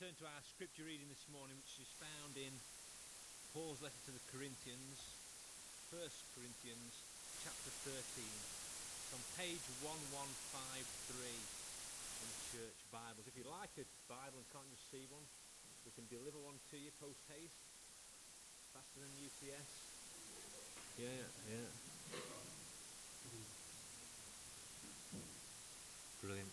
turn to our scripture reading this morning, which is found in Paul's letter to the Corinthians, 1 Corinthians chapter 13. It's on page 1153 in the church Bibles. If you like a Bible and can't just see one, we can deliver one to you post haste. Faster than UPS. Yeah. Brilliant.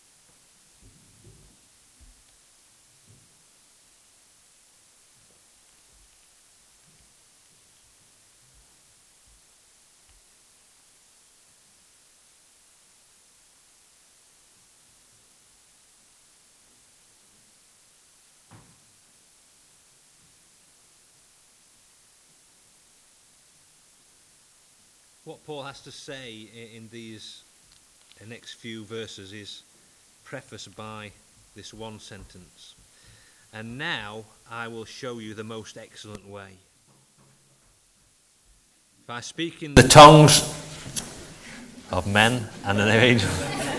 What Paul has to say in these next few verses is prefaced by this one sentence. And now I will show you the most excellent way. If I speak in the tongues of men and of angels,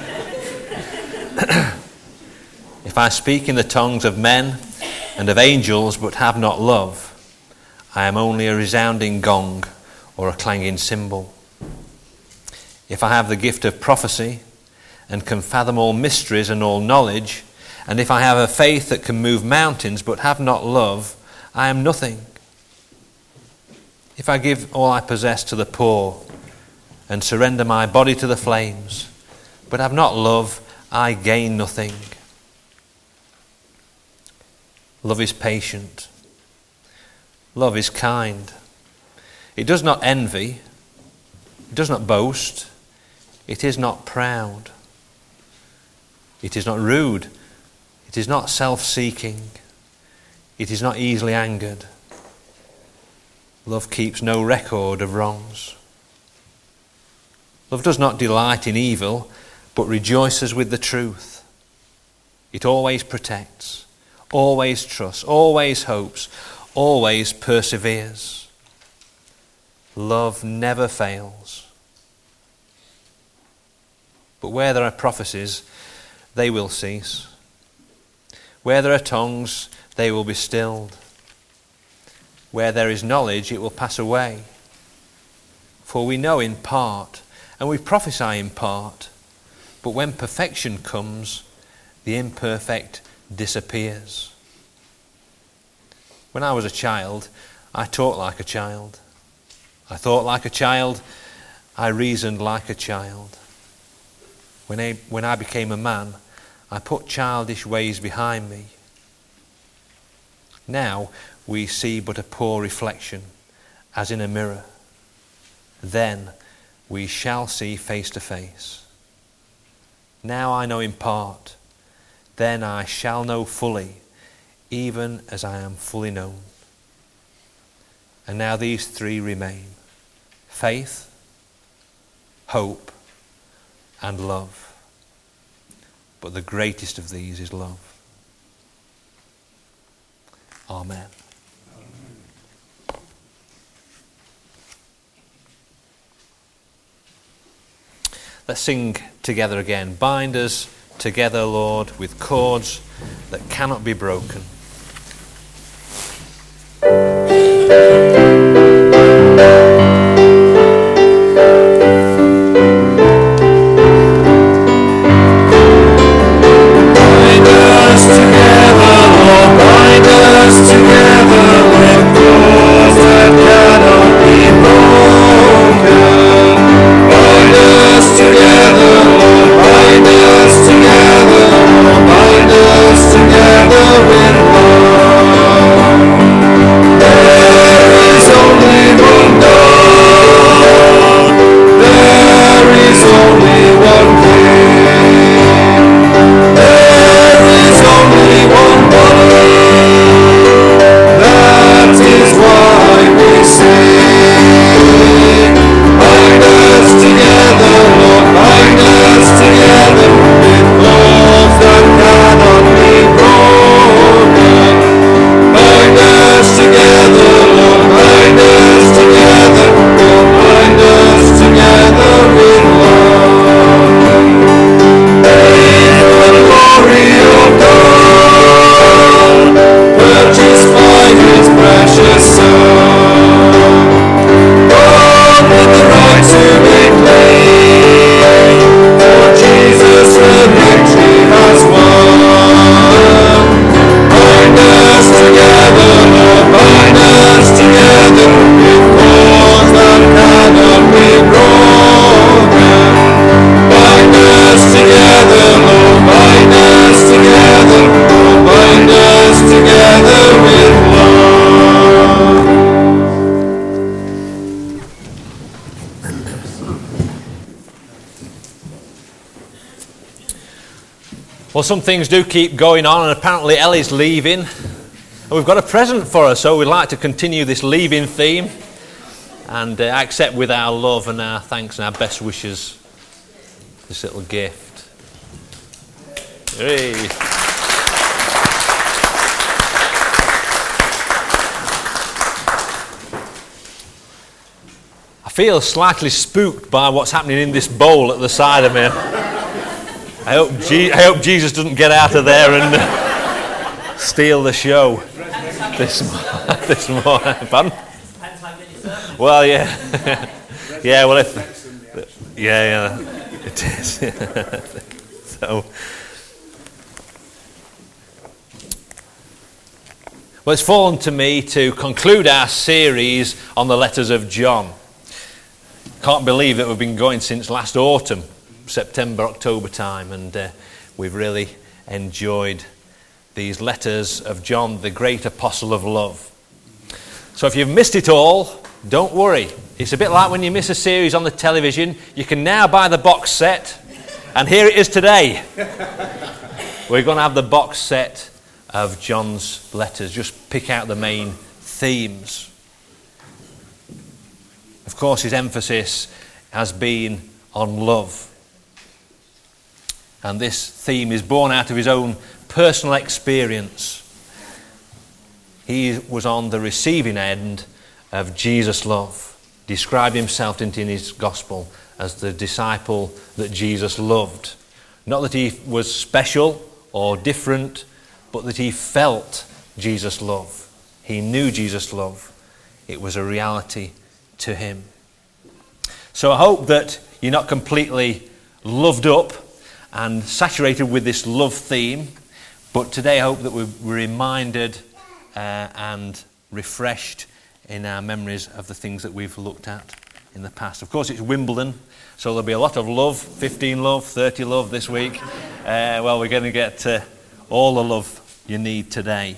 if I speak in the tongues of men and of angels but have not love, I am only a resounding gong or a clanging cymbal. If I have the gift of prophecy and can fathom all mysteries and all knowledge, and if I have a faith that can move mountains but have not love, I am nothing. If I give all I possess to the poor and surrender my body to the flames, but have not love, I gain nothing. Love is patient. Love is kind. It does not envy. It does not boast. It is not proud. It is not rude. It is not self-seeking. It is not easily angered. Love keeps no record of wrongs. Love does not delight in evil, but rejoices with the truth. It always protects, always trusts, always hopes, always perseveres. Love never fails. But where there are prophecies, they will cease. Where there are tongues, they will be stilled. Where there is knowledge, it will pass away. For we know in part, and we prophesy in part. But when perfection comes, the imperfect disappears. When I was a child, I talked like a child. I thought like a child. I reasoned like a child. When I became a man, I put childish ways behind me. Now we see but a poor reflection, as in a mirror. Then we shall see face to face. Now I know in part. Then I shall know fully, even as I am fully known. And now these three remain: faith, hope, and love. But the greatest of these is love. Amen. Let's sing together again. Bind us together, Lord, with cords that cannot be broken. Together with Well, some things do keep going on, and apparently Ellie's leaving. And we've got a present for her, so we'd like to continue this leaving theme and accept with our love and our thanks and our best wishes this little gift. Hey. I feel slightly spooked by what's happening in this bowl at the side of me. I hope Jesus doesn't get out of there and steal the show this morning. Pardon? Well, yeah. Yeah, well, yeah, it is. So, well, it's fallen to me to conclude our series on the letters of John. Can't believe that we've been going since last autumn, September, October time, and we've really enjoyed these letters of John, the great apostle of love. So if you've missed it all, don't worry. It's a bit like when you miss a series on the television. You can now buy the box set, and here it is today. We're going to have the box set of John's letters. Just pick out the main themes. Of course, his emphasis has been on love. And this theme is born out of his own personal experience. He was on the receiving end of Jesus' love. Described himself in his gospel as the disciple that Jesus loved. Not that he was special or different, but that he felt Jesus' love. He knew Jesus' love. It was a reality to him. So I hope that you're not completely loved up and saturated with this love theme, but today I hope that we're reminded and refreshed in our memories of the things that we've looked at in the past. Of course, it's Wimbledon, so there'll be a lot of love, 15 love, 30 love this week. Well, we're going to get all the love you need today.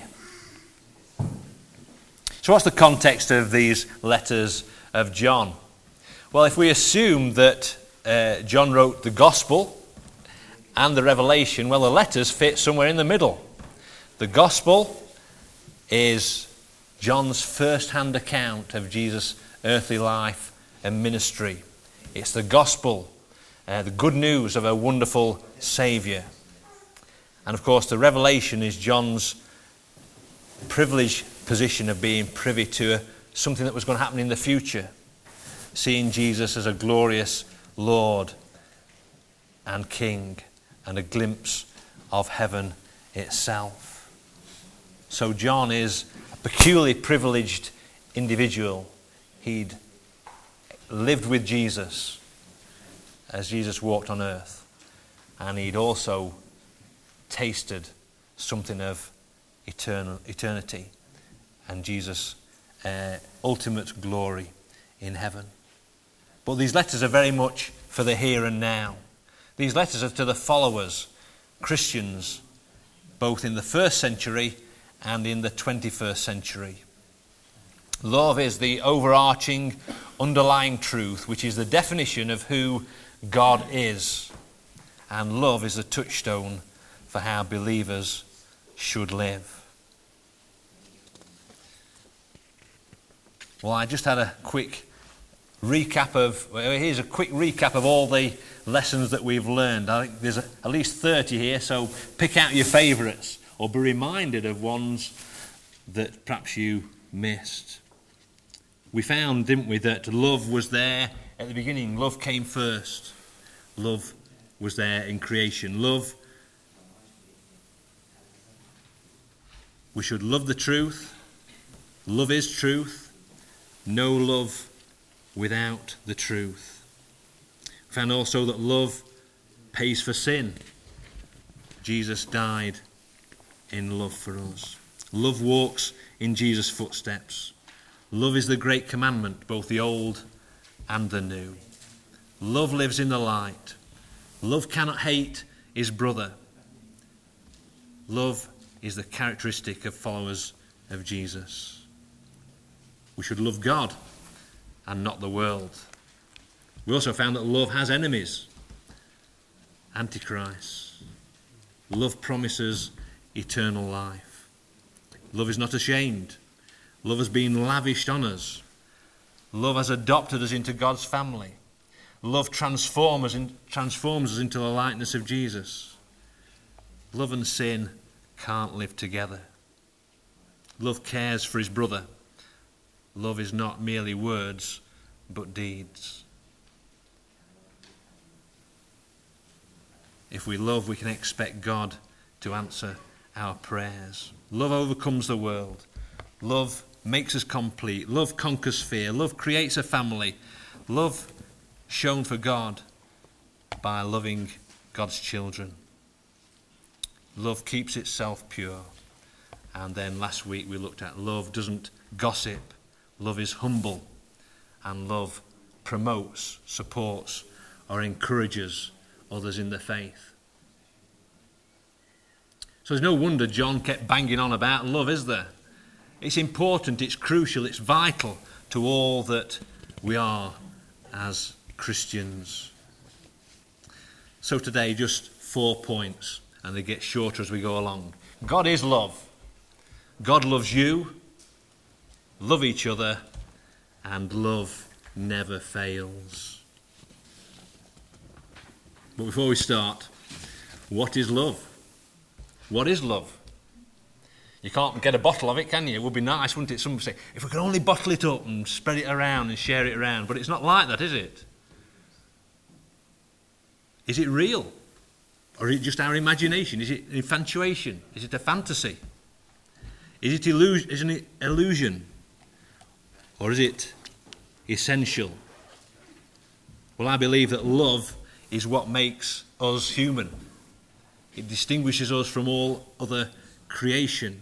So what's the context of these letters of John? Well, if we assume that John wrote the Gospel and the Revelation, well, the letters fit somewhere in the middle. The Gospel is John's first-hand account of Jesus' earthly life and ministry. It's the Gospel, the good news of a wonderful Saviour. And of course, the Revelation is John's privileged position of being privy to something that was going to happen in the future. Seeing Jesus as a glorious Lord and King, and a glimpse of heaven itself. So John is a peculiarly privileged individual. He'd lived with Jesus as Jesus walked on earth, and he'd also tasted something of eternity and Jesus' ultimate glory in heaven. But these letters are very much for the here and now. These letters are to the followers, Christians, both in the first century and in the 21st century. Love is the overarching, underlying truth, which is the definition of who God is. And love is the touchstone for how believers should live. Well, I just had a quick recap of all the lessons that we've learned. I think there's at least 30 here, so pick out your favourites or be reminded of ones that perhaps you missed. We found, didn't we, that love was there at the beginning. Love came first. Love was there in creation. Love, we should love the truth. Love is truth. No love without the truth. We found also that love pays for sin. Jesus died in love for us. Love walks in Jesus' footsteps. Love is the great commandment, both the old and the new. Love lives in the light. Love cannot hate his brother. Love is the characteristic of followers of Jesus. We should love God and not the world. We also found that love has enemies, Antichrist. Love promises eternal life. Love is not ashamed. Love has been lavished on us. Love has adopted us into God's family. Love transforms us into the likeness of Jesus. Love and sin can't live together. Love cares for his brother. Love is not merely words, but deeds. If we love, we can expect God to answer our prayers. Love overcomes the world. Love makes us complete. Love conquers fear. Love creates a family. Love shown for God by loving God's children. Love keeps itself pure. And then last week we looked at love doesn't gossip. Love is humble. And love promotes, supports, or encourages others in the faith. So there's no wonder John kept banging on about love, is there? It's important, it's crucial, it's vital to all that we are as Christians. So today, just 4 points, and they get shorter as we go along. God is love. God loves you. Love each other. And love never fails. But before we start, what is love? What is love? You can't get a bottle of it, can you? It would be nice, wouldn't it? Someone would say, if we could only bottle it up and spread it around and share it around. But it's not like that, is it? Is it real? Or is it just our imagination? Is it infatuation? Is it a fantasy? Is it an illusion? Or is it essential? Well, I believe that love is what makes us human. It distinguishes us from all other creation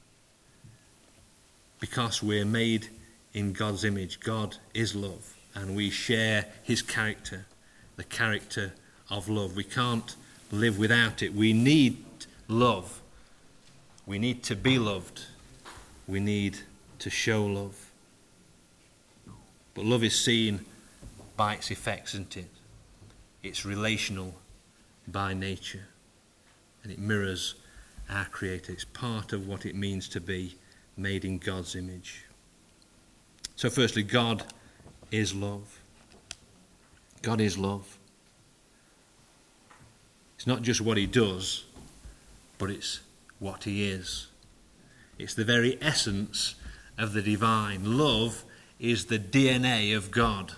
because we're made in God's image. God is love, and we share his character, the character of love. We can't live without it. We need love. We need to be loved. We need to show love. But love is seen by its effects, isn't it? It's relational by nature, and it mirrors our Creator. It's part of what it means to be made in God's image. So firstly, God is love. God is love. It's not just what he does, but it's what he is. It's the very essence of the divine. Love is the DNA of God.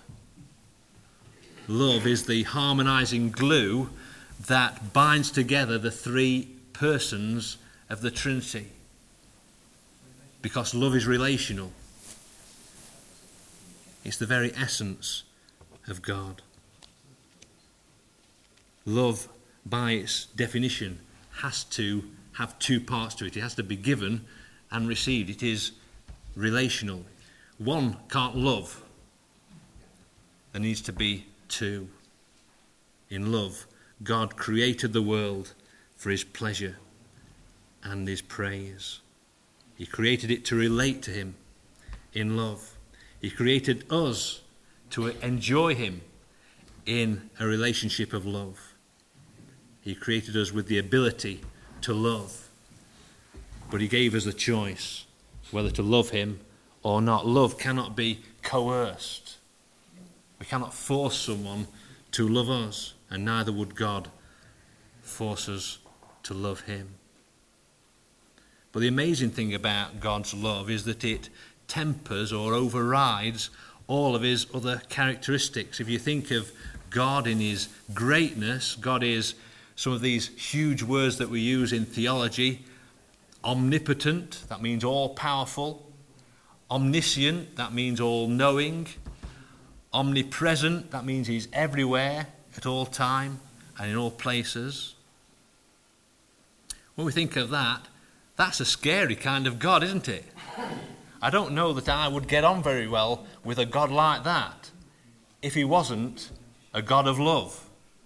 Love is the harmonizing glue that binds together the three persons of the Trinity. Because love is relational. It's the very essence of God. Love, by its definition, has to have two parts to it. It has to be given and received. It is relational. One can't love. There needs to be two. In love, God created the world for his pleasure and his praise. He created it to relate to him in love. He created us to enjoy him in a relationship of love. He created us with the ability to love. But he gave us a choice whether to love him or not. Love cannot be coerced. We cannot force someone to love us, and neither would God force us to love him. But the amazing thing about God's love is that it tempers or overrides all of his other characteristics. If you think of God in his greatness, God is some of these huge words that we use in theology. Omnipotent, that means all-powerful. Omniscient, that means all-knowing. Omnipresent, that means he's everywhere at all time and in all places. When we think of that, that's a scary kind of God, isn't it? I don't know that I would get on very well with a God like that if he wasn't a God of love.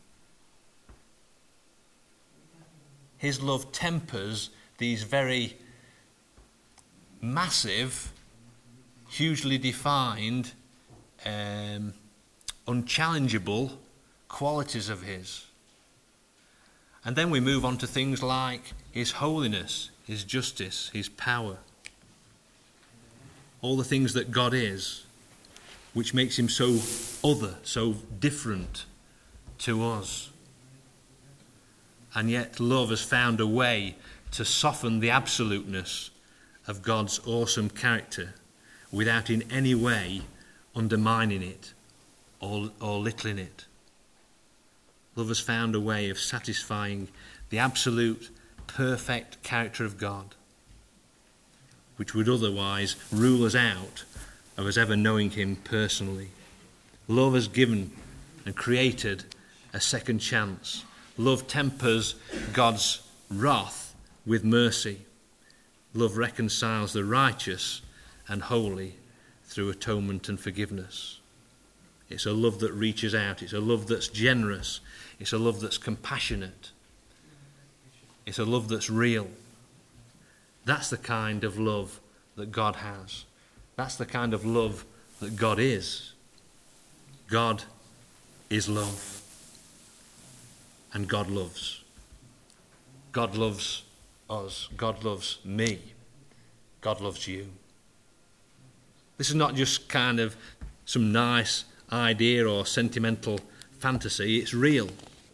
His love tempers these very massive, hugely defined, unchallengeable qualities of his. And then we move on to things like his holiness, his justice, his power. All the things that God is, which makes him so other, so different to us. And yet love has found a way to soften the absoluteness of God's awesome character without in any way undermining it or littling it. Love has found a way of satisfying the absolute, perfect character of God, which would otherwise rule us out of us ever knowing him personally. Love has given and created a second chance. Love tempers God's wrath with mercy. Love reconciles the righteous and holy through atonement and forgiveness. It's a love that reaches out. It's a love that's generous. It's a love that's compassionate. It's a love that's real. That's the kind of love that God has. That's the kind of love that God is. God is love. And God loves. God loves us. God loves me. God loves you. This is not just kind of some nice idea or sentimental fantasy. It's real.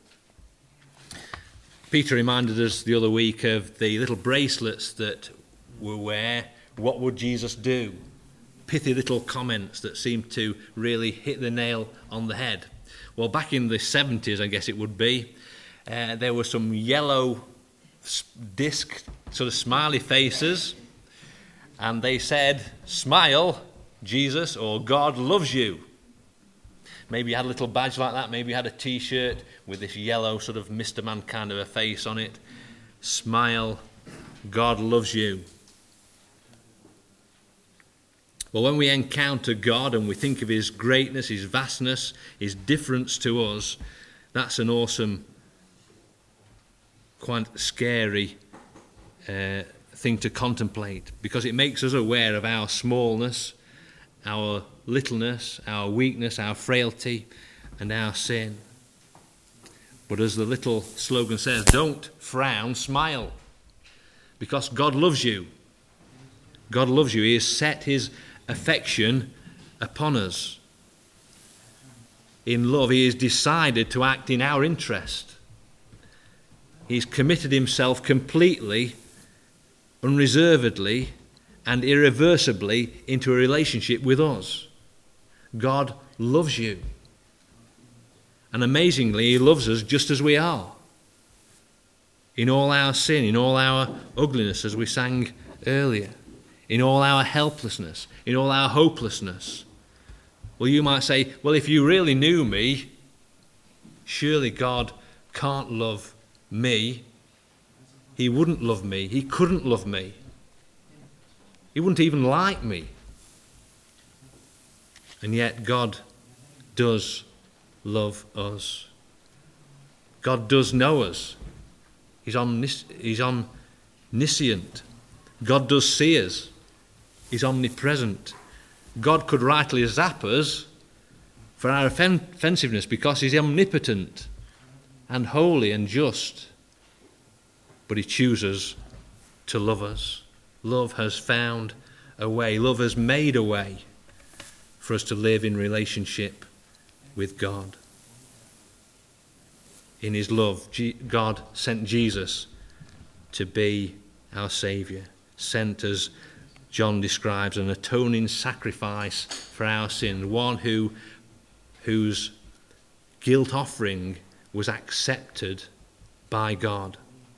Peter reminded us the other week of the little bracelets that we wear. What would Jesus do? Pithy little comments that seem to really hit the nail on the head. Well, back in the 70s, I guess it would be, there were some yellow disc sort of smiley faces, and they said, "Smile, Jesus," or "God loves you." Maybe you had a little badge like that. Maybe you had a T-shirt with this yellow sort of Mr. Man kind of a face on it. Smile, God loves you. Well, when we encounter God and we think of his greatness, his vastness, his difference to us, that's an awesome, quite scary thing to contemplate, because it makes us aware of our smallness, our littleness, our weakness, our frailty, and our sin. But as the little slogan says, don't frown, smile, because God loves you. God loves you. He has set his affection upon us. In love, he has decided to act in our interest. He's committed himself completely, unreservedly, and irreversibly into a relationship with us. God loves you. And amazingly, he loves us just as we are. In all our sin, in all our ugliness, as we sang earlier. In all our helplessness, in all our hopelessness. Well, you might say, well, if you really knew me, surely God can't love me. He wouldn't love me. He couldn't love me. He wouldn't even like me. And yet God does love us. God does know us. He's omniscient. God does see us. He's omnipresent. God could rightly zap us for our offensiveness because he's omnipotent and holy and just. But he chooses to love us. Love has found a way. Love has made a way for us to live in relationship with God. In his love, God sent Jesus to be our Saviour. Sent, as John describes, an atoning sacrifice for our sin. One whose guilt offering was accepted by God.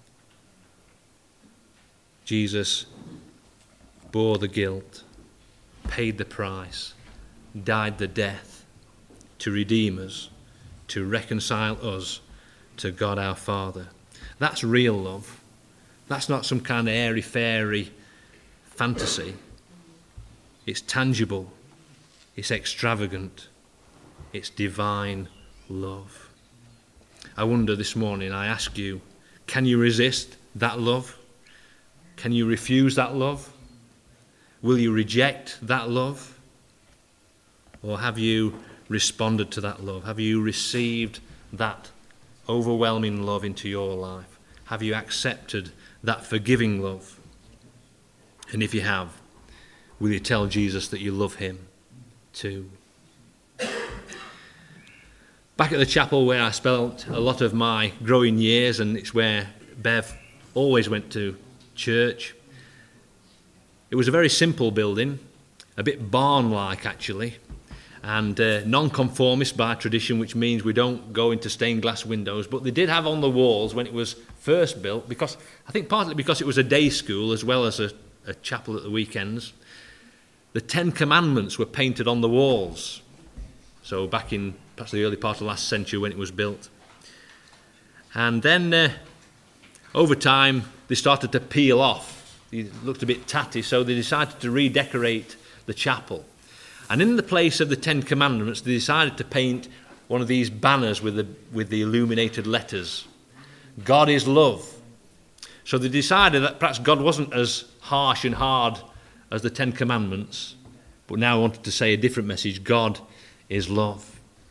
Jesus bore the guilt, paid the price, died the death to redeem us, to reconcile us to God our Father. That's real love. That's not some kind of airy-fairy fantasy. It's tangible. It's extravagant. It's divine love. I wonder this morning, I ask you, can you resist that love? Can you refuse that love? Will you reject that love? Or have you responded to that love? Have you received that overwhelming love into your life? Have you accepted that forgiving love? And if you have, will you tell Jesus that you love him too? Back at the chapel where I spent a lot of my growing years, and it's where Bev always went to church, it was a very simple building, a bit barn-like actually, and non-conformist by tradition, which means we don't go into stained glass windows, but they did have on the walls when it was first built, because I think partly because it was a day school as well as a chapel at the weekends, the 10 Commandments were painted on the walls. So back in perhaps the early part of the last century when it was built. And then over time they started to peel off. It looked a bit tatty, so they decided to redecorate the chapel. And in the place of the 10 Commandments, they decided to paint one of these banners with the illuminated letters. God is love. So they decided that perhaps God wasn't as harsh and hard as the 10 Commandments, but now wanted to say a different message. God is love.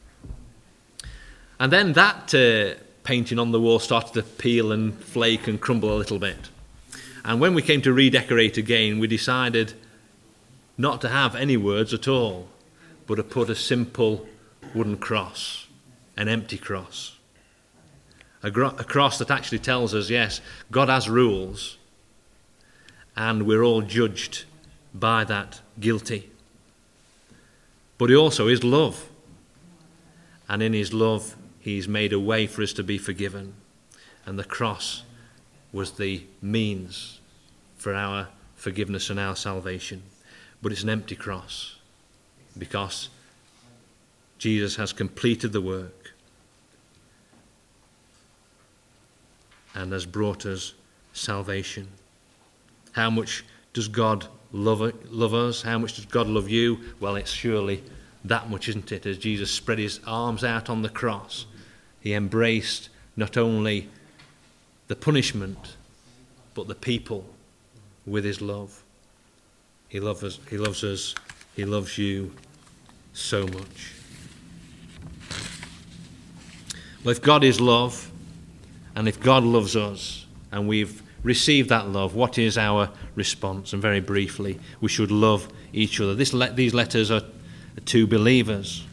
And then that painting on the wall started to peel and flake and crumble a little bit. And when we came to redecorate again, we decided not to have any words at all, but to put a simple wooden cross, an empty cross. A cross that actually tells us, yes, God has rules, and we're all judged by that, guilty. But he also is love. And in his love, he's made a way for us to be forgiven. And the cross was the means for our forgiveness and our salvation. But it's an empty cross because Jesus has completed the work and has brought us salvation. How much does God love us? How much does God love you? Well, it's surely that much, isn't it? As Jesus spread his arms out on the cross, he embraced not only the punishment, but the people with his love. He loves us, he loves you so much. Well, if God is love, and if God loves us, and we've received that love, what is our response? And very briefly, we should love each other. These letters are to believers.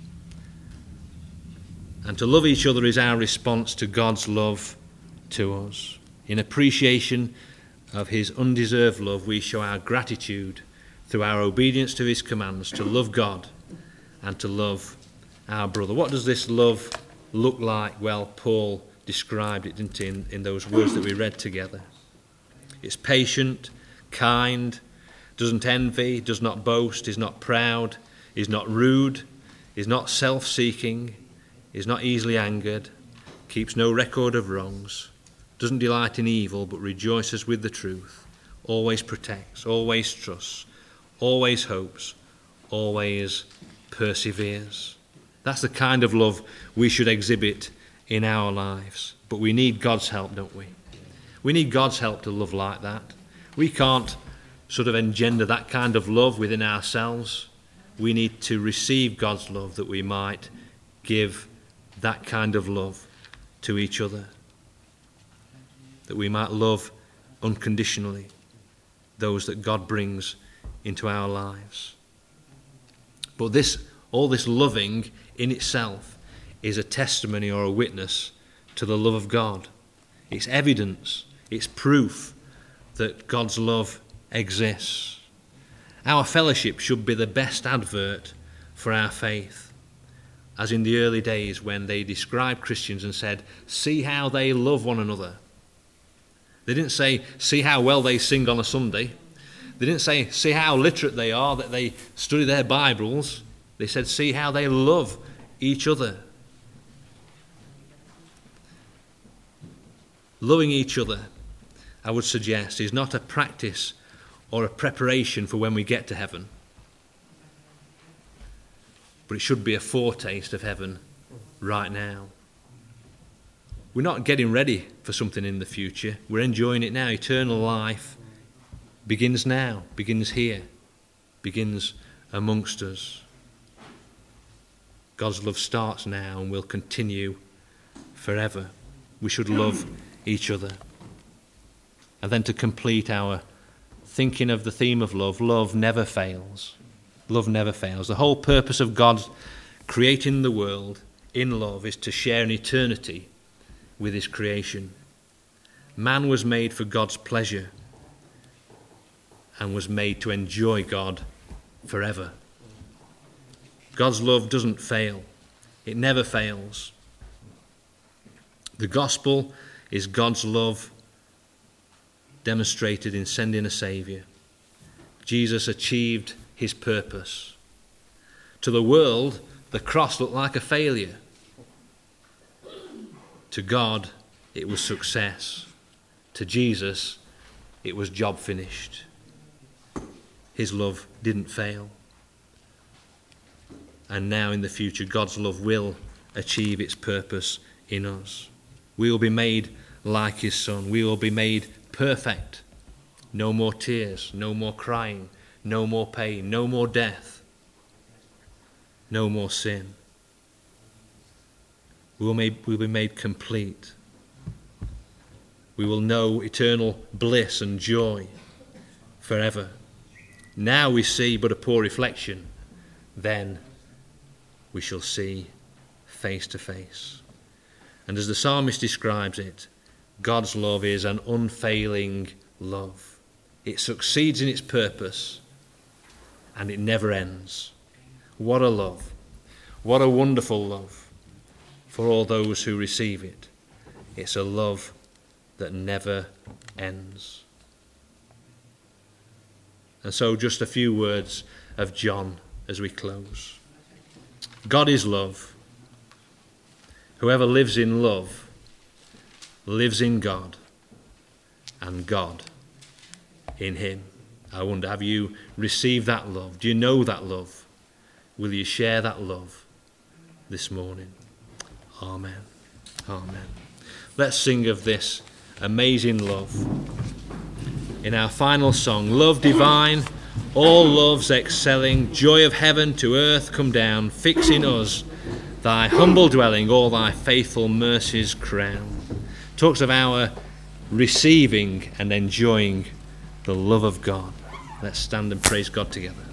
And to love each other is our response to God's love to us. In appreciation of his undeserved love, we show our gratitude through our obedience to his commands to love God and to love our brother. What does this love look like? Well, Paul described it, didn't he, in those words that we read together. It's patient, kind, doesn't envy, does not boast, is not proud, is not rude, is not self-seeking, is not easily angered, keeps no record of wrongs, doesn't delight in evil but rejoices with the truth, always protects, always trusts, always hopes, always perseveres. That's the kind of love we should exhibit in our lives. But we need God's help, don't we? We need God's help to love like that. We can't sort of engender that kind of love within ourselves. We need to receive God's love that we might give that kind of love to each other. That we might love unconditionally those that God brings into our lives. But all this loving in itself is a testimony or a witness to the love of God. It's evidence, it's proof that God's love exists. Our fellowship should be the best advert for our faith. As in the early days when they described Christians and said, see how they love one another. They didn't say, see how well they sing on a Sunday. They didn't say, see how literate they are, that they study their Bibles. They said, see how they love each other. Loving each other, I would suggest, is not a practice or a preparation for when we get to heaven. But it should be a foretaste of heaven right now. We're not getting ready for something in the future. We're enjoying it now. Eternal life begins now, begins here, begins amongst us. God's love starts now and will continue forever. We should love each other. And then to complete our thinking of the theme of love, love never fails. Love never fails. The whole purpose of God creating the world in love is to share an eternity with his creation. Man was made for God's pleasure and was made to enjoy God forever. God's love doesn't fail. It never fails. The gospel is God's love demonstrated in sending a Saviour. Jesus achieved his purpose. To the world, the cross looked like a failure. To God, it was success. To Jesus, it was job finished. His love didn't fail. And now in the future, God's love will achieve its purpose in us. We will be made like his Son. We will be made perfect. No more tears, no more crying, no more pain, no more death, no more sin. We'll be made complete. We will know eternal bliss and joy forever. Now we see but a poor reflection. Then we shall see face to face. And as the psalmist describes it, God's love is an unfailing love. It succeeds in its purpose and it never ends. What a love. What a wonderful love for all those who receive it. It's a love that never ends. And so just a few words of John as we close. God is love. Whoever lives in love lives in God and God in him. I wonder, have you received that love? Do you know that love? Will you share that love this morning? Amen. Amen. Let's sing of this amazing love in our final song. Love divine, all loves excelling, joy of heaven to earth come down, fix in us thy humble dwelling, all thy faithful mercies crown. Talks of our receiving and enjoying the love of God. Let's stand and praise God together.